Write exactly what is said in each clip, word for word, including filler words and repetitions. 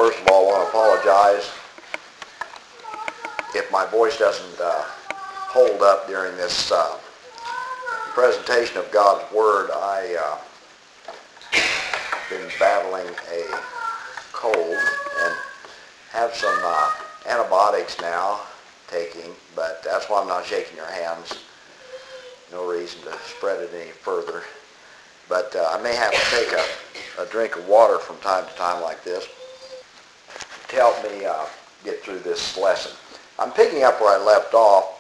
first of all, I want to apologize if my voice doesn't uh, hold up during this uh, presentation of God's Word. I uh, been battling a cold and have some uh, antibiotics now taking, but that's why I'm not shaking your hands. No reason to spread it any further. But uh, I may have to take a, a drink of water from time to time like this to help me uh, get through this lesson. I'm picking up where I left off.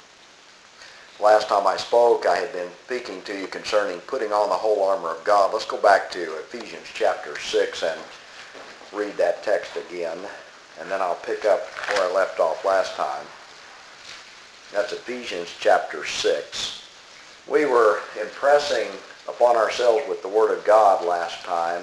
Last time I spoke, I had been speaking to you concerning putting on the whole armor of God. Let's go back to Ephesians chapter six and read that text again, and then I'll pick up where I left off last time. That's Ephesians chapter six. We were impressing upon ourselves with the Word of God last time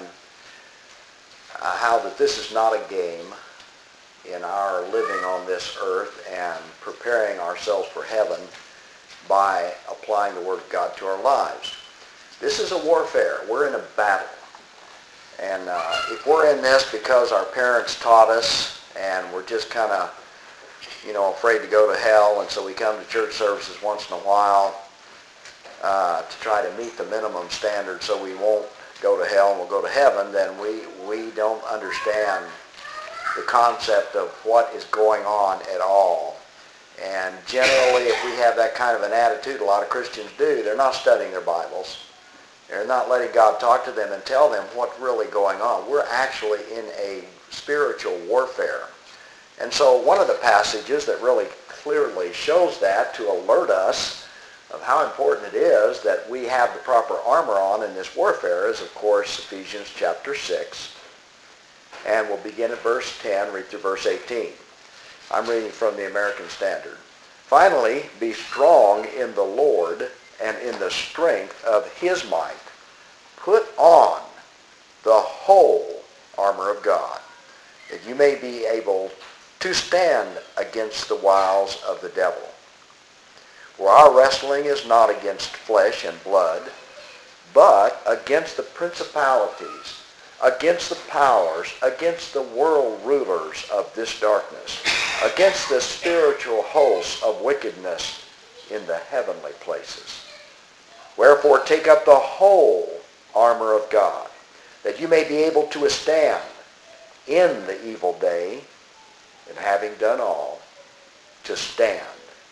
uh, how that this is not a game in our living on this earth and preparing ourselves for heaven by applying the Word of God to our lives. This is a warfare. We're in a battle. And uh, if we're in this because our parents taught us and we're just kind of, you know, afraid to go to hell, and so we come to church services once in a while uh, to try to meet the minimum standard so we won't go to hell and we'll go to heaven, then we, we don't understand the concept of what is going on at all. And generally, if we have that kind of an attitude, a lot of Christians do, they're not studying their Bibles. They're not letting God talk to them and tell them what's really going on. We're actually in a spiritual warfare. And so one of the passages that really clearly shows that to alert us of how important it is that we have the proper armor on in this warfare is, of course, Ephesians chapter six. And we'll begin at verse ten, read through verse eighteen. I'm reading from the American Standard. Finally, be strong in the Lord and in the strength of his might. Put on the whole armor of God, that you may be able to stand against the wiles of the devil. For our wrestling is not against flesh and blood, but against the principalities, against the powers, against the world rulers of this darkness, against the spiritual hosts of wickedness in the heavenly places. Wherefore take up the whole armor of God, that you may be able to withstand in the evil day, and having done all, to stand.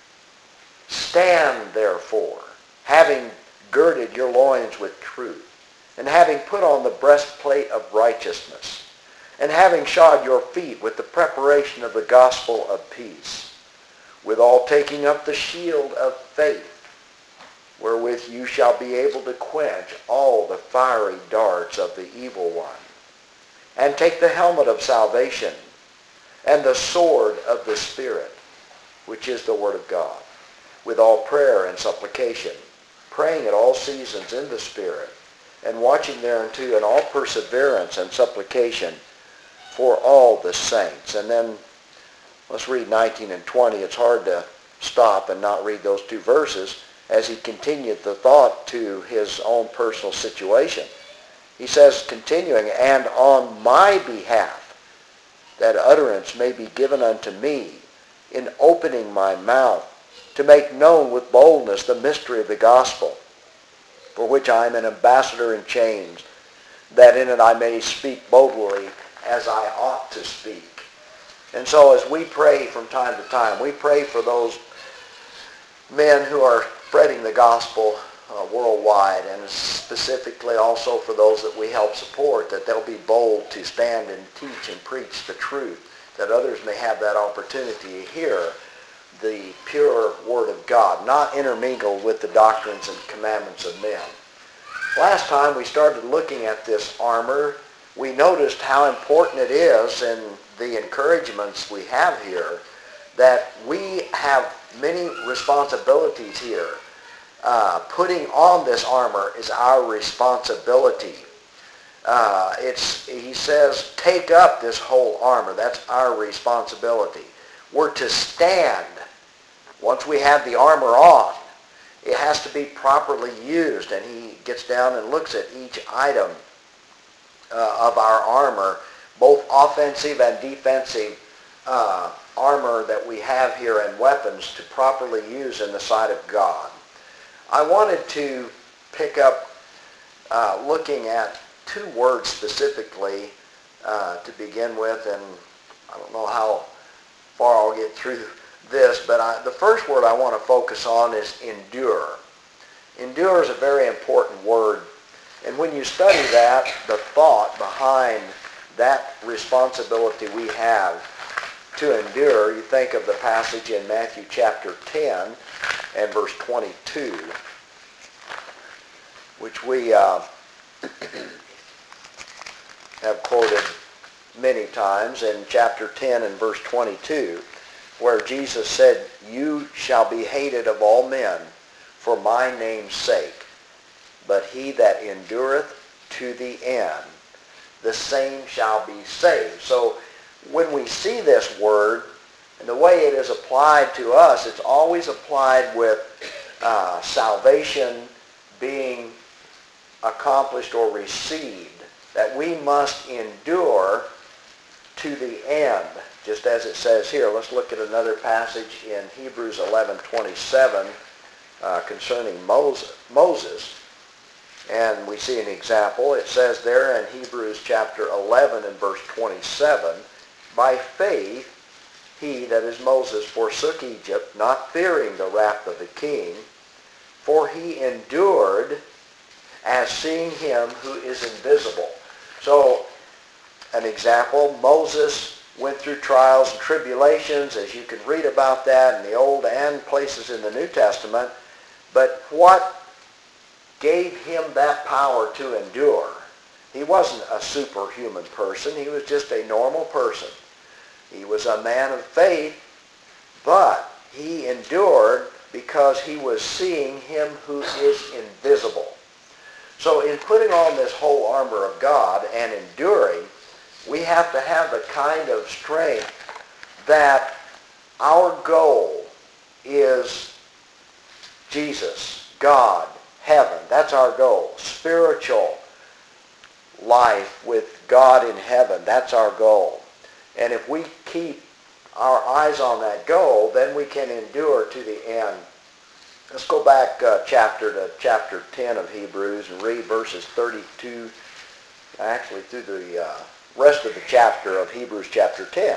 Stand therefore, having girded your loins with truth, and having put on the breastplate of righteousness, and having shod your feet with the preparation of the gospel of peace, withal taking up the shield of faith, wherewith you shall be able to quench all the fiery darts of the evil one, and take the helmet of salvation, and the sword of the Spirit, which is the Word of God, with all prayer and supplication, praying at all seasons in the Spirit, and watching thereunto in all perseverance and supplication for all the saints. And then let's read nineteen and twenty. It's hard to stop and not read those two verses as he continued the thought to his own personal situation. He says, continuing, and on my behalf, that utterance may be given unto me in opening my mouth, to make known with boldness the mystery of the gospel, for which I am an ambassador in chains, that in it I may speak boldly as I ought to speak. And so as we pray from time to time, we pray for those men who are spreading the gospel uh, worldwide, and specifically also for those that we help support, that they'll be bold to stand and teach and preach the truth, that others may have that opportunity to hear the pure Word of God, not intermingled with the doctrines and commandments of men. Last time we started looking at this armor, we noticed how important it is in the encouragements we have here that we have many responsibilities here. Uh, putting on this armor is our responsibility. Uh, it's, he says, take up this whole armor. That's our responsibility. We're to stand. Once we have the armor on, it has to be properly used. And he gets down and looks at each item uh, of our armor both offensive and defensive uh, armor that we have here and weapons to properly use in the sight of God. I wanted to pick up uh, looking at two words specifically uh, to begin with, and I don't know how far I'll get through this, but I, the first word I want to focus on is endure. Endure is a very important word, and when you study that, the thought behind that responsibility we have to endure, you think of the passage in Matthew chapter ten and verse twenty-two, which we uh, have quoted many times in chapter ten and verse twenty-two, where Jesus said, "You shall be hated of all men for my name's sake, but he that endureth to the end, the same shall be saved." So when we see this word, and the way it is applied to us, it's always applied with uh, salvation being accomplished or received, that we must endure to the end, just as it says here. Let's look at another passage in Hebrews eleven twenty-seven uh, concerning Moses. And we see an example. It says there in Hebrews chapter eleven and verse twenty-seven, "By faith he," that is Moses, "forsook Egypt, not fearing the wrath of the king, for he endured as seeing him who is invisible." So, an example, Moses went through trials and tribulations, as you can read about that in the Old and places in the New Testament. But what gave him that power to endure? He wasn't a superhuman person. He was just a normal person. He was a man of faith, but he endured because he was seeing him who is invisible. So in putting on this whole armor of God and enduring, we have to have the kind of strength that our goal is Jesus, God, heaven. That's our goal. Spiritual life with God in heaven. That's our goal. And if we keep our eyes on that goal, then we can endure to the end. Let's go back uh, chapter to chapter ten of Hebrews and read verses thirty-two, actually through the uh, rest of the chapter of Hebrews chapter ten.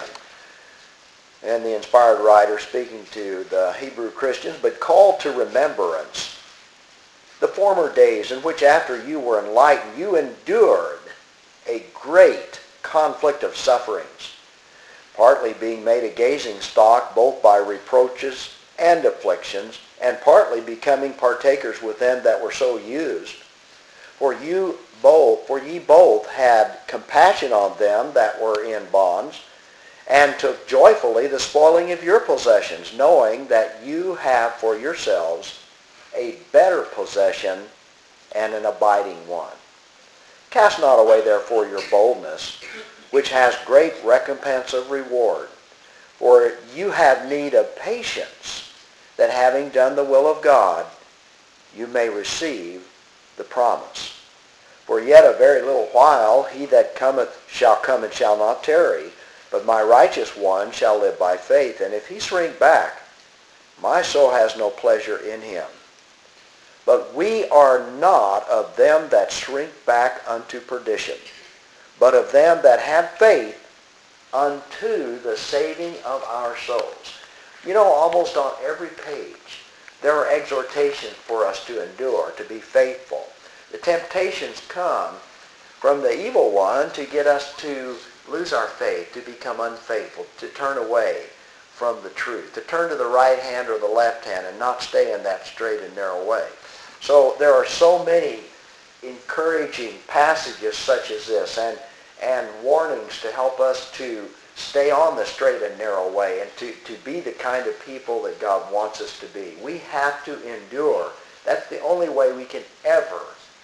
And the inspired writer speaking to the Hebrew Christians, "But call to remembrance the former days in which after you were enlightened, you endured a great conflict of sufferings, partly being made a gazing stock both by reproaches and afflictions, and partly becoming partakers with them that were so used. For you both, for ye both had compassion on them that were in bonds, and took joyfully the spoiling of your possessions, knowing that you have for yourselves a better possession and an abiding one. Cast not away therefore your boldness, which has great recompense of reward. For you have need of patience, that having done the will of God, you may receive the promise. For yet a very little while he that cometh shall come and shall not tarry, but my righteous one shall live by faith. And if he shrink back, my soul has no pleasure in him. But we are not of them that shrink back unto perdition, but of them that have faith unto the saving of our souls." You know, almost on every page, there are exhortations for us to endure, to be faithful. The temptations come from the evil one to get us to lose our faith, to become unfaithful, to turn away from the truth, to turn to the right hand or the left hand and not stay in that straight and narrow way. So there are so many encouraging passages such as this, and, and warnings to help us to stay on the straight and narrow way and to, to be the kind of people that God wants us to be. We have to endure. That's the only way we can ever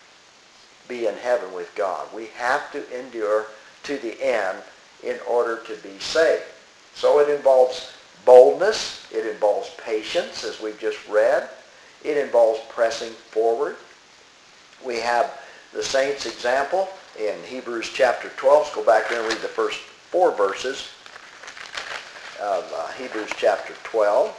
be in heaven with God. We have to endure to the end in order to be saved. So it involves boldness. It involves patience, as we've just read. It involves pressing forward. We have the saints' example in Hebrews chapter twelve. Let's go back there and read the first four verses of uh, Hebrews chapter twelve.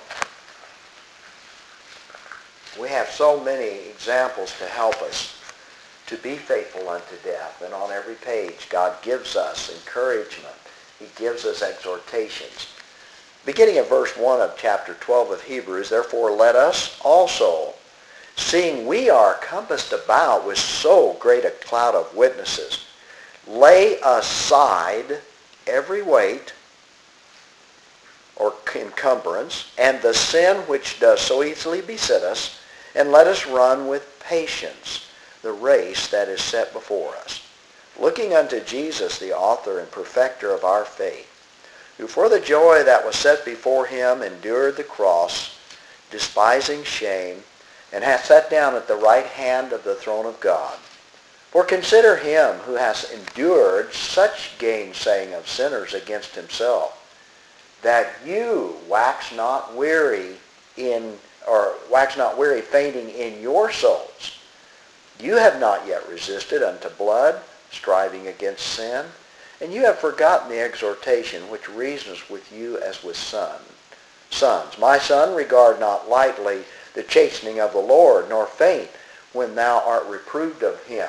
We have so many examples to help us to be faithful unto death. And on every page, God gives us encouragement. He gives us exhortations. Beginning at verse one of chapter twelve of Hebrews, therefore let us also, seeing we are compassed about with so great a cloud of witnesses, lay aside every weight or encumbrance, and the sin which does so easily beset us, and let us run with patience the race that is set before us, looking unto Jesus, the author and perfecter of our faith, who for the joy that was set before him endured the cross, despising shame, and hath sat down at the right hand of the throne of God. For consider him who has endured such gainsaying of sinners against himself, that you wax not weary in or wax not weary fainting in your souls. You have not yet resisted unto blood, striving against sin, and you have forgotten the exhortation which reasons with you as with son. Sons, my son, regard not lightly the chastening of the Lord, nor faint when thou art reproved of him.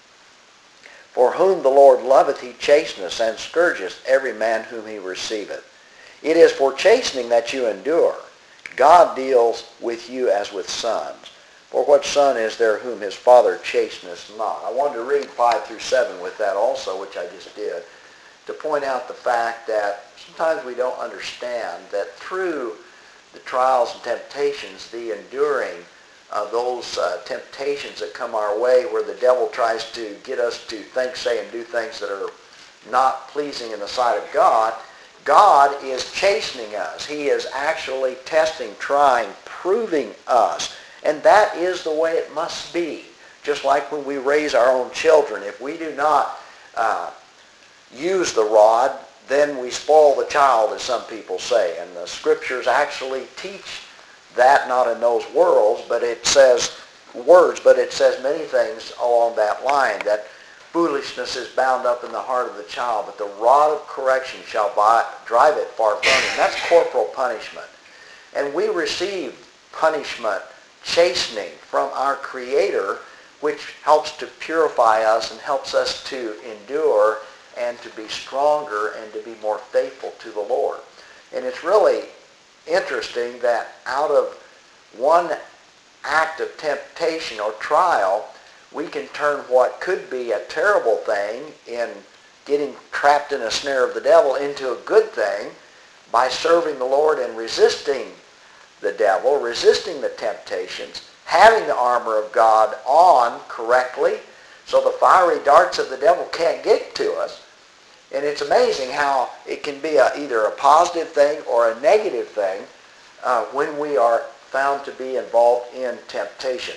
For whom the Lord loveth he chasteneth, and scourgeth every man whom he receiveth. It is for chastening that you endure. God deals with you as with sons. For what son is there whom his father chasteneth not? I wanted to read five through seven with that also, which I just did, to point out the fact that sometimes we don't understand that through the trials and temptations, the enduring of those uh, temptations that come our way, where the devil tries to get us to think, say, and do things that are not pleasing in the sight of God, God is chastening us. He is actually testing, trying, proving us. And that is the way it must be. Just like when we raise our own children. If we do not uh, use the rod, then we spoil the child, as some people say. And the scriptures actually teach that, not in those worlds, but it says words, but it says many things along that line, that foolishness is bound up in the heart of the child, but the rod of correction shall buy, drive it far from him. That's corporal punishment. And we receive punishment, chastening from our Creator, which helps to purify us and helps us to endure and to be stronger and to be more faithful to the Lord. And it's really interesting that out of one act of temptation or trial, we can turn what could be a terrible thing in getting trapped in a snare of the devil into a good thing by serving the Lord and resisting the devil, resisting the temptations, having the armor of God on correctly so the fiery darts of the devil can't get to us. And it's amazing how it can be a, either a positive thing or a negative thing uh, when we are found to be involved in temptations.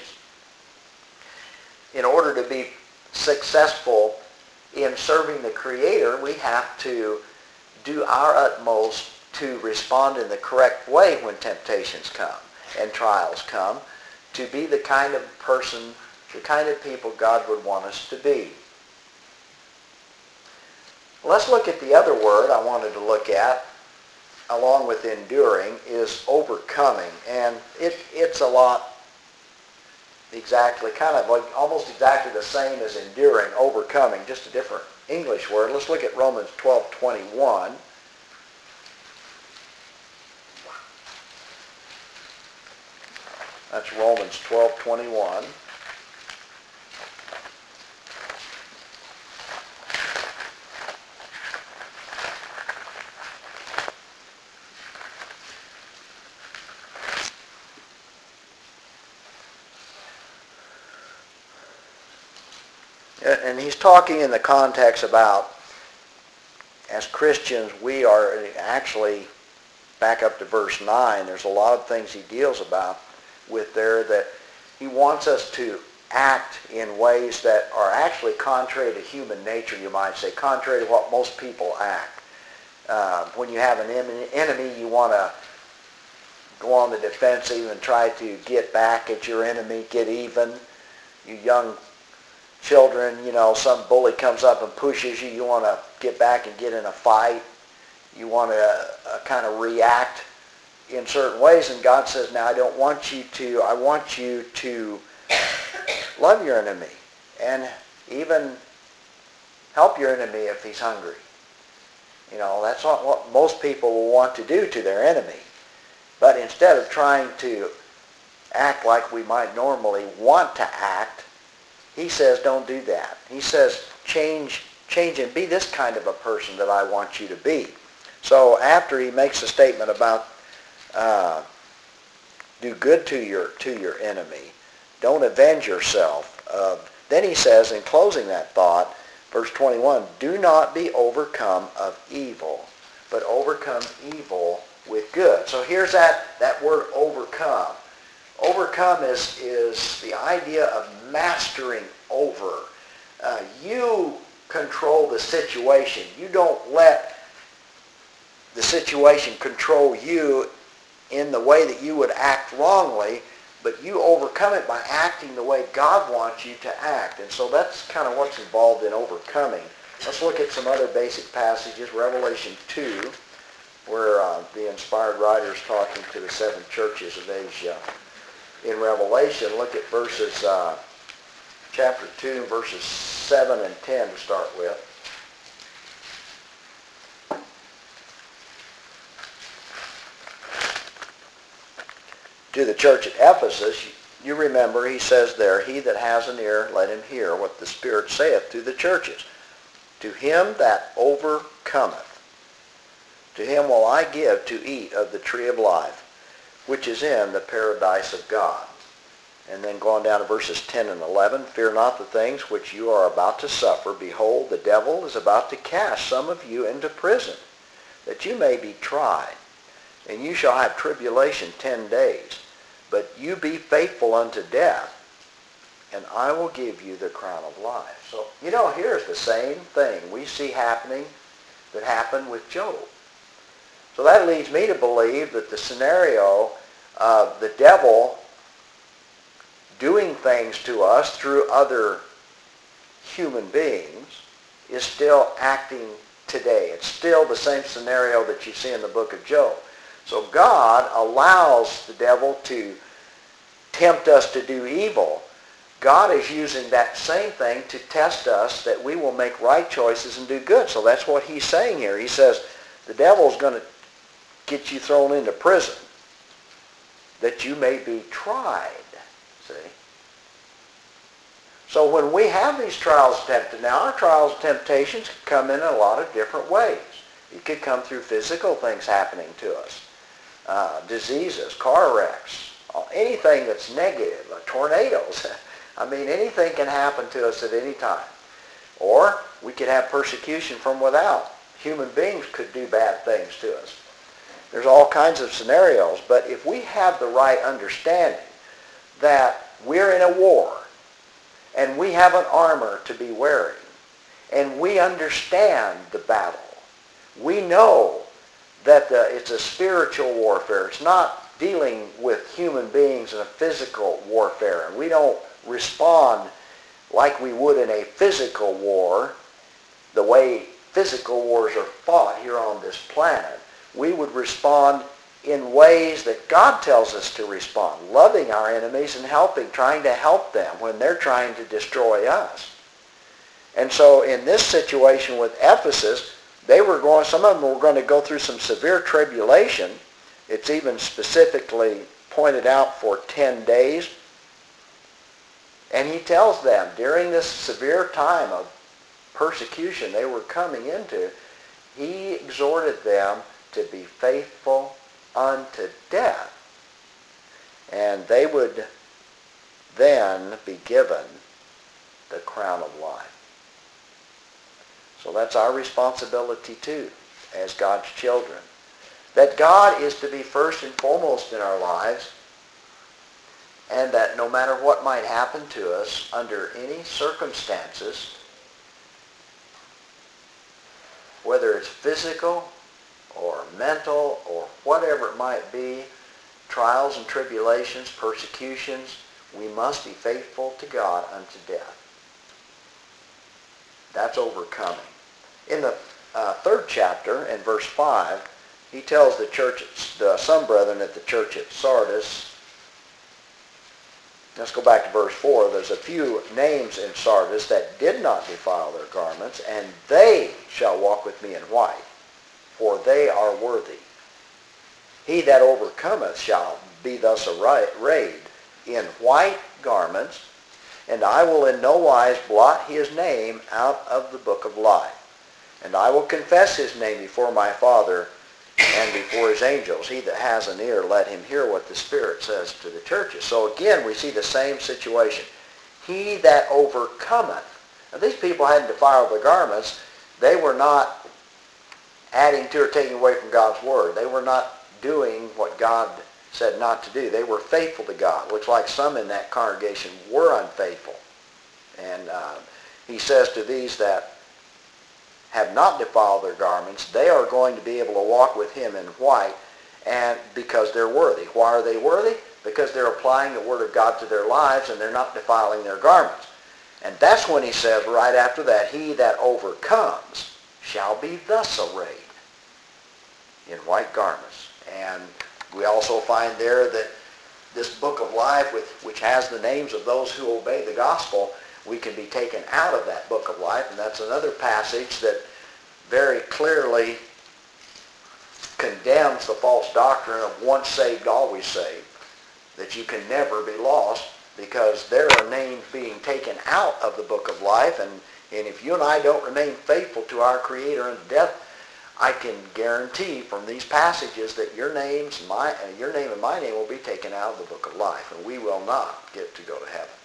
In order to be successful in serving the Creator, we have to do our utmost to respond in the correct way when temptations come and trials come, to be the kind of person, the kind of people God would want us to be. Let's look at the other word I wanted to look at, along with enduring, is overcoming. And it, it's a lot exactly, kind of like almost exactly the same as enduring, overcoming, just a different English word. Let's look at Romans twelve twenty-one. That's Romans twelve twenty-one. And he's talking in the context about, as Christians, we are actually, back up to verse nine, there's a lot of things he deals about with there that he wants us to act in ways that are actually contrary to human nature, you might say, contrary to what most people act. Uh, when you have an enemy, you want to go on the defensive and try to get back at your enemy, get even. You young children, you know, some bully comes up and pushes you, you want to get back and get in a fight. You want to uh, kind of react in certain ways, and God says, now I don't want you to, I want you to love your enemy and even help your enemy if he's hungry. You know, that's not what most people will want to do to their enemy. But instead of trying to act like we might normally want to act, he says, don't do that. He says, change, change and be this kind of a person that I want you to be. So after he makes a statement about uh, do good to your to your enemy, don't avenge yourself. Uh, then he says, in closing that thought, verse twenty-one, do not be overcome of evil, but overcome evil with good. So here's that, that word overcome. Overcome is, is the idea of mastering over. Uh, you control the situation. You don't let the situation control you in the way that you would act wrongly, but you overcome it by acting the way God wants you to act. And so that's kind of what's involved in overcoming. Let's look at some other basic passages. Revelation two, where uh, the inspired writer is talking to the seven churches of Asia. In Revelation, look at verses, uh, chapter two, verses seven and ten to start with. To the church at Ephesus, you remember he says there, he that has an ear, let him hear what the Spirit saith to the churches. To him that overcometh, to him will I give to eat of the tree of life, which is in the paradise of God. And then going down to verses ten and eleven, fear not the things which you are about to suffer. Behold, the devil is about to cast some of you into prison, that you may be tried. And you shall have tribulation ten days. But you be faithful unto death, and I will give you the crown of life. So, you know, here's the same thing we see happening that happened with Job. So that leads me to believe that the scenario of the devil doing things to us through other human beings is still acting today. It's still the same scenario that you see in the book of Job. So God allows the devil to tempt us to do evil. God is using that same thing to test us that we will make right choices and do good. So that's what he's saying here. He says the devil's going to get you thrown into prison that you may be tried. See? So when we have these trials and temptations, now our trials and temptations come in a lot of different ways. It could come through physical things happening to us. Uh, diseases, car wrecks, anything that's negative, uh, tornadoes. I mean, anything can happen to us at any time. Or we could have persecution from without. Human beings could do bad things to us. There's all kinds of scenarios, but if we have the right understanding that we're in a war and we have an armor to be wearing and we understand the battle, we know that the, it's a spiritual warfare. It's not dealing with human beings in a physical warfare. And we don't respond like we would in a physical war, the way physical wars are fought here on this planet. We would respond in ways that God tells us to respond, loving our enemies and helping, trying to help them when they're trying to destroy us. And so in this situation with Ephesus, They were going, some of them were going to go through some severe tribulation. It's even specifically pointed out for ten days. And he tells them during this severe time of persecution they were coming into, he exhorted them to be faithful unto death. And they would then be given the crown of life. So that's our responsibility too, as God's children. That God is to be first and foremost in our lives, and that no matter what might happen to us under any circumstances, whether it's physical or mental or whatever it might be, trials and tribulations, persecutions, we must be faithful to God unto death. That's overcoming. In the uh, third chapter, in verse five, he tells the church, uh, some brethren at the church at Sardis, let's go back to verse four. There's a few names in Sardis that did not defile their garments, and they shall walk with me in white, for they are worthy. He that overcometh shall be thus arrayed in white garments, and I will in no wise blot his name out of the book of life. And I will confess his name before my Father and before his angels. He that has an ear, let him hear what the Spirit says to the churches. So again, we see the same situation. He that overcometh. Now these people hadn't defiled their garments. They were not adding to or taking away from God's word. They were not doing what God said not to do. They were faithful to God. Looks like some in that congregation were unfaithful. And uh, he says to these that have not defiled their garments, they are going to be able to walk with him in white, and because they're worthy. Why are they worthy? Because they're applying the word of God to their lives and they're not defiling their garments. And that's when he says right after that, he that overcomes shall be thus arrayed in white garments. And we also find there that this book of life, with, which has the names of those who obey the gospel, we can be taken out of that book of life. And that's another passage that very clearly condemns the false doctrine of once saved, always saved. That you can never be lost, because there are names being taken out of the book of life. And, and if you and I don't remain faithful to our Creator unto death, I can guarantee from these passages that your names, my, uh, your name and my name will be taken out of the book of life, and we will not get to go to heaven.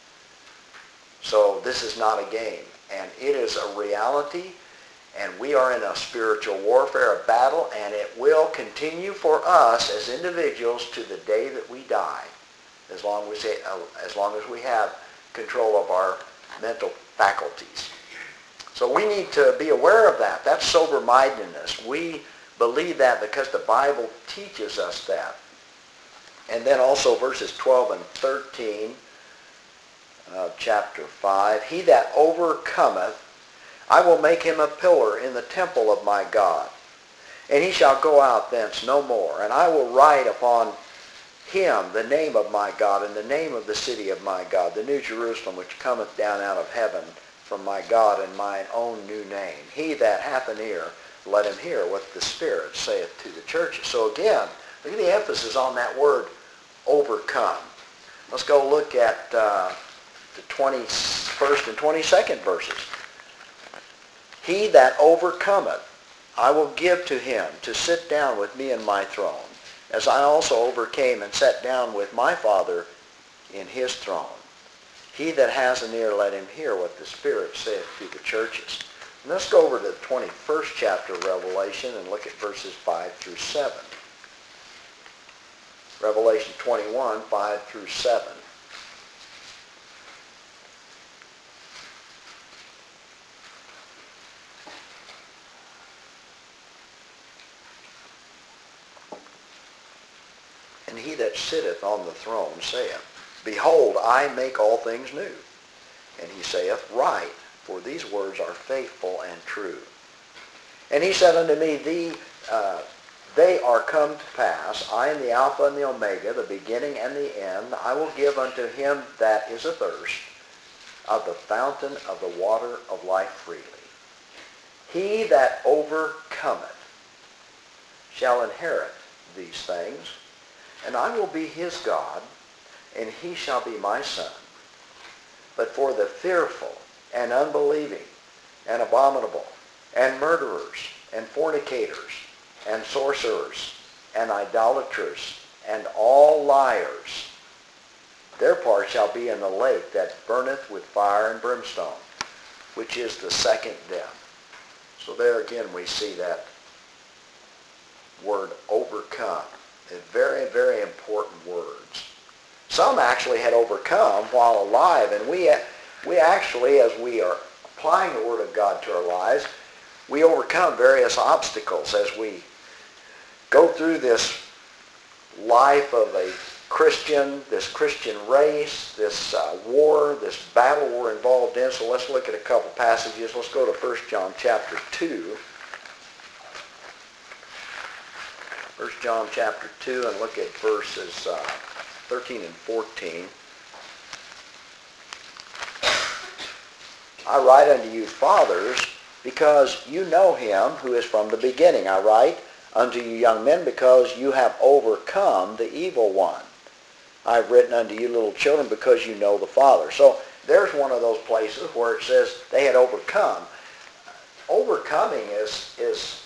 So this is not a game, and it is a reality, and we are in a spiritual warfare, a battle, and it will continue for us as individuals to the day that we die, as long as, it, uh, as long as we have control of our mental faculties. So we need to be aware of that. That's sober-mindedness. We believe that because the Bible teaches us that. And then also verses twelve and thirteen of chapter five. He that overcometh, I will make him a pillar in the temple of my God, and he shall go out thence no more. And I will write upon him the name of my God, and the name of the city of my God, the New Jerusalem, which cometh down out of heaven from my God, and mine own new name. He that hath an ear, let him hear what the Spirit saith to the churches. So again, look at the emphasis on that word, overcome. Let's go look at uh, the twenty-first and twenty-second verses. He that overcometh, I will give to him to sit down with me in my throne, as I also overcame and sat down with my Father in his throne. He that has an ear, let him hear what the Spirit saith to the churches. And let's go over to the twenty-first chapter of Revelation and look at verses five through seven. Revelation twenty-one, five through seven. And he that sitteth on the throne saith, Behold, I make all things new. And he saith, Write, for these words are faithful and true. And he said unto me, Thee, uh, They are come to pass. I am the Alpha and the Omega, the beginning and the end. I will give unto him that is athirst of the fountain of the water of life freely. He that overcometh shall inherit these things, and I will be his God, and he shall be my son. But for the fearful and unbelieving and abominable and murderers and fornicators and sorcerers and idolaters and all liars, their part shall be in the lake that burneth with fire and brimstone, which is the second death. So there again we see that word overcome. Very, very important words. Some actually had overcome while alive, and we, we actually, as we are applying the Word of God to our lives, we overcome various obstacles as we go through this life of a Christian, this Christian race, this uh, war, this battle we're involved in. So let's look at a couple passages. Let's go to First John chapter two. First John chapter two, and look at verses uh, thirteen and fourteen. I write unto you, fathers, because you know him who is from the beginning. I write unto you, young men, because you have overcome the evil one. I've written unto you, little children, because you know the Father. So there's one of those places where it says they had overcome. Overcoming is is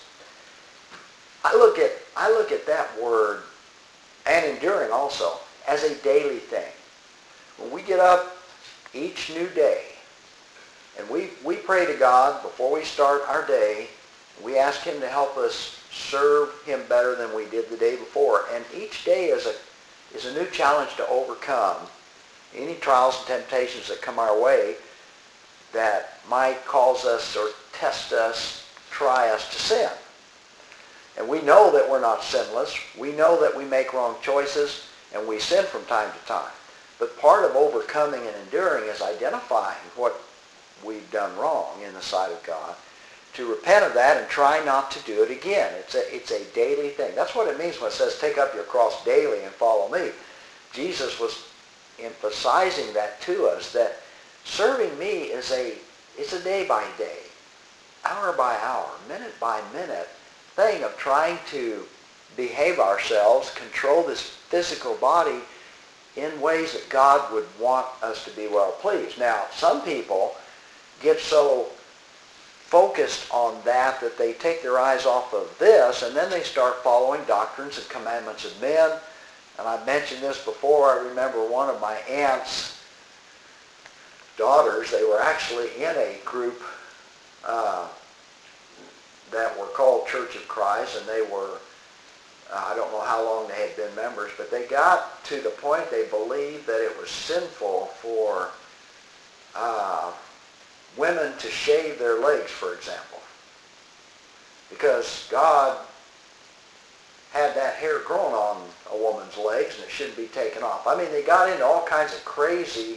I look at I look at that word, and enduring also, as a daily thing. When we get up each new day, and we, we pray to God before we start our day, we ask him to help us serve him better than we did the day before. And each day is a is a new challenge to overcome any trials and temptations that come our way that might cause us or test us, try us to sin. And we know that we're not sinless. We know that we make wrong choices, and we sin from time to time. But part of overcoming and enduring is identifying what we've done wrong in the sight of God, to repent of that and try not to do it again. It's a, it's a daily thing. That's what it means when it says, take up your cross daily and follow me. Jesus was emphasizing that to us, that serving me is a, it's a day by day, hour by hour, minute by minute thing of trying to behave ourselves, control this physical body in ways that God would want us to be well pleased. Now, some people get so focused on that that they take their eyes off of this, and then they start following doctrines and commandments of men. And I've mentioned this before. I remember one of my aunt's daughters, they were actually in a group uh, that were called Church of Christ, and they were, uh, I don't know how long they had been members, but they got to the point they believed that it was sinful for uh, women to shave their legs, for example, because God had that hair growing on a woman's legs and it shouldn't be taken off. I mean, they got into all kinds of crazy,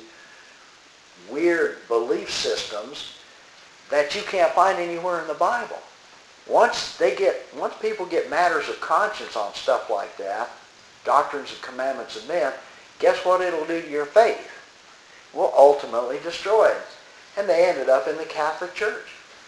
weird belief systems that you can't find anywhere in the Bible. Once they get, once people get matters of conscience on stuff like that, doctrines and commandments of men, guess what it'll do to your faith? It will ultimately destroy it. And they ended up in the Catholic Church.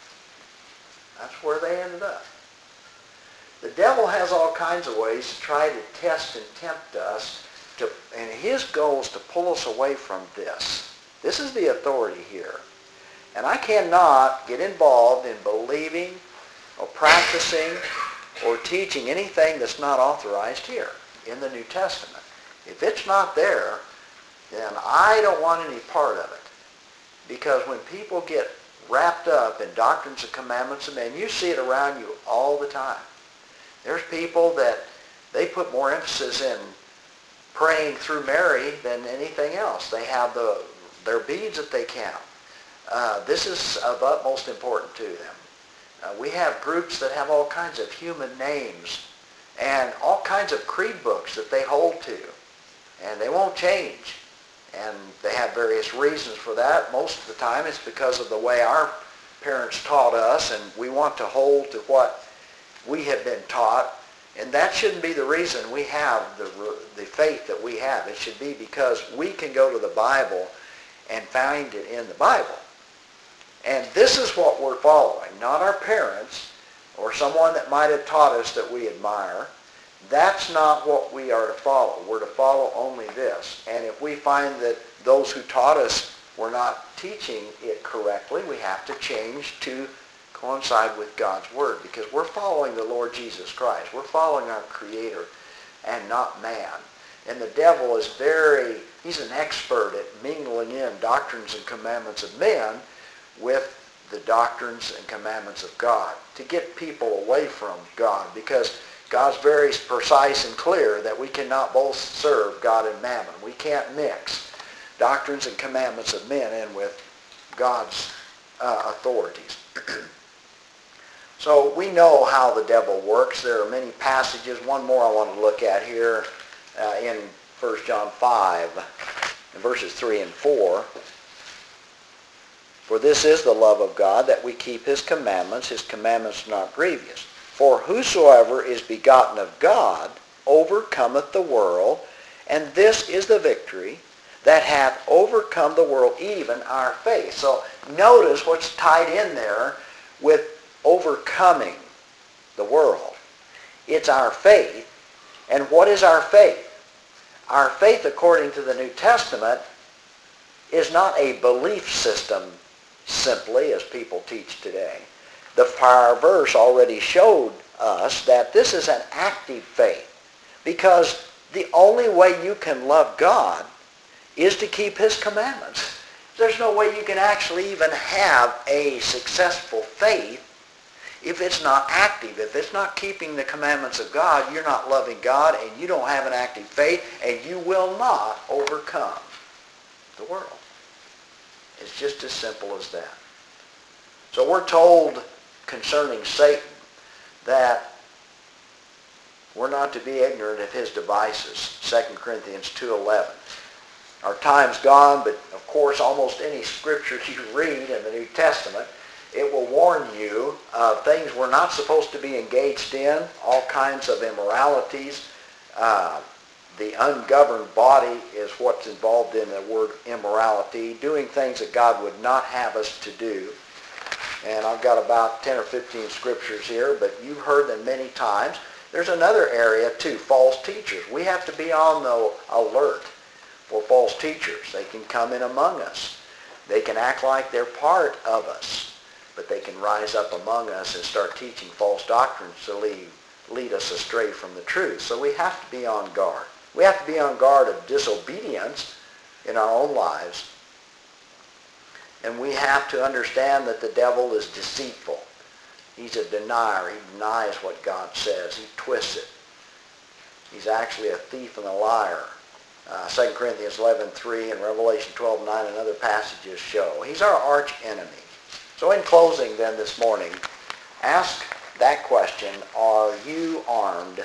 That's where they ended up. The devil has all kinds of ways to try to test and tempt us, to, and his goal is to pull us away from this. This is the authority here. And I cannot get involved in believing or practicing or teaching anything that's not authorized here in the New Testament. If it's not there, then I don't want any part of it. Because when people get wrapped up in doctrines and commandments of men, you see it around you all the time. There's people that they put more emphasis in praying through Mary than anything else. They have the their beads that they count. Uh, this is of utmost importance to them. Uh, we have groups that have all kinds of human names and all kinds of creed books that they hold to, and they won't change. And they have various reasons for that. Most of the time it's because of the way our parents taught us, and we want to hold to what we have been taught. And that shouldn't be the reason we have the, the faith that we have. It should be because we can go to the Bible and find it in the Bible. And this is what we're following, not our parents or someone that might have taught us that we admire. That's not what we are to follow. We're to follow only this. And if we find that those who taught us were not teaching it correctly, we have to change to coincide with God's Word, because we're following the Lord Jesus Christ. We're following our Creator and not man. And the devil is very, he's an expert at mingling in doctrines and commandments of men with the doctrines and commandments of God to get people away from God, because God's very precise and clear that we cannot both serve God and mammon. We can't mix doctrines and commandments of men in with God's uh, authorities. So we know how the devil works. There are many passages. One more I want to look at here uh, in First John five, and verses three and four. For this is the love of God, that we keep his commandments. His commandments are not grievous. For whosoever is begotten of God overcometh the world, and this is the victory that hath overcome the world, even our faith. So notice what's tied in there with overcoming the world. It's our faith. And what is our faith? Our faith, according to the New Testament, is not a belief system simply, as people teach today. The prior verse already showed us that this is an active faith, because the only way you can love God is to keep his commandments. There's no way you can actually even have a successful faith if it's not active. If it's not keeping the commandments of God, you're not loving God, and you don't have an active faith, and you will not overcome the world. It's just as simple as that. So we're told concerning Satan that we're not to be ignorant of his devices. Second Corinthians two eleven. Our time's gone, but of course almost any scripture you read in the New Testament, it will warn you of things we're not supposed to be engaged in, all kinds of immoralities. Uh, the ungoverned body is what's involved in the word immorality, doing things that God would not have us to do. And I've got about ten or fifteen scriptures here, but you've heard them many times. There's another area too, false teachers. We have to be on the alert for false teachers. They can come in among us. They can act like they're part of us, but they can rise up among us and start teaching false doctrines to lead, lead us astray from the truth. So we have to be on guard. We have to be on guard of disobedience in our own lives. And we have to understand that the devil is deceitful. He's a denier. He denies what God says. He twists it. He's actually a thief and a liar. Uh, Second Corinthians eleven three and Revelation twelve nine and other passages show. He's our arch enemy. So in closing then this morning, ask that question, are you armed?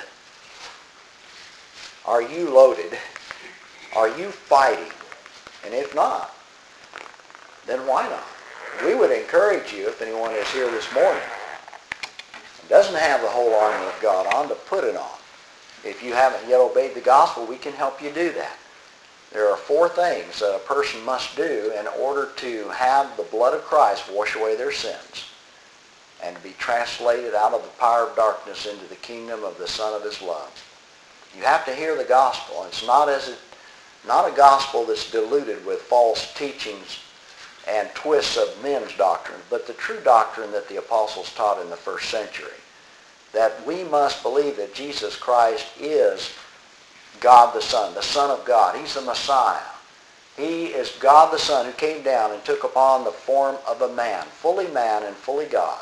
Are you loaded? Are you fighting? And if not, then why not? We would encourage you, if anyone is here this morning and doesn't have the whole armor of God on, to put it on. If you haven't yet obeyed the gospel, we can help you do that. There are four things that a person must do in order to have the blood of Christ wash away their sins and to be translated out of the power of darkness into the kingdom of the Son of his love. You have to hear the gospel. It's not as it, not a gospel that's diluted with false teachings and twists of men's doctrine, but the true doctrine that the apostles taught in the first century, that we must believe that Jesus Christ is God the Son, the Son of God. He's the Messiah. He is God the Son who came down and took upon the form of a man, fully man and fully God.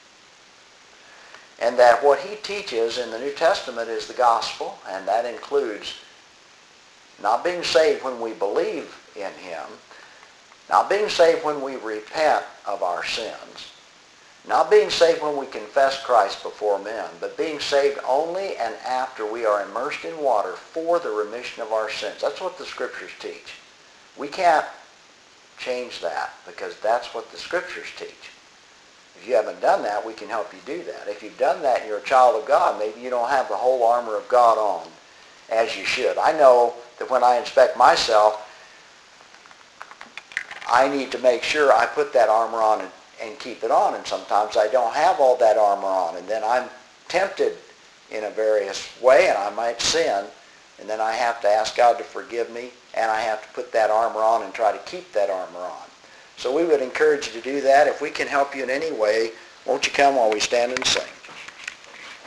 And that what he teaches in the New Testament is the gospel, and that includes not being saved when we believe in him, not being saved when we repent of our sins, not being saved when we confess Christ before men, but being saved only and after we are immersed in water for the remission of our sins. That's what the Scriptures teach. We can't change that because that's what the Scriptures teach. If you haven't done that, we can help you do that. If you've done that and you're a child of God, maybe you don't have the whole armor of God on as you should. I know that when I inspect myself, I need to make sure I put that armor on and, and keep it on. And sometimes I don't have all that armor on. And then I'm tempted in a various way and I might sin. And then I have to ask God to forgive me. And I have to put that armor on and try to keep that armor on. So we would encourage you to do that. If we can help you in any way, won't you come while we stand and sing?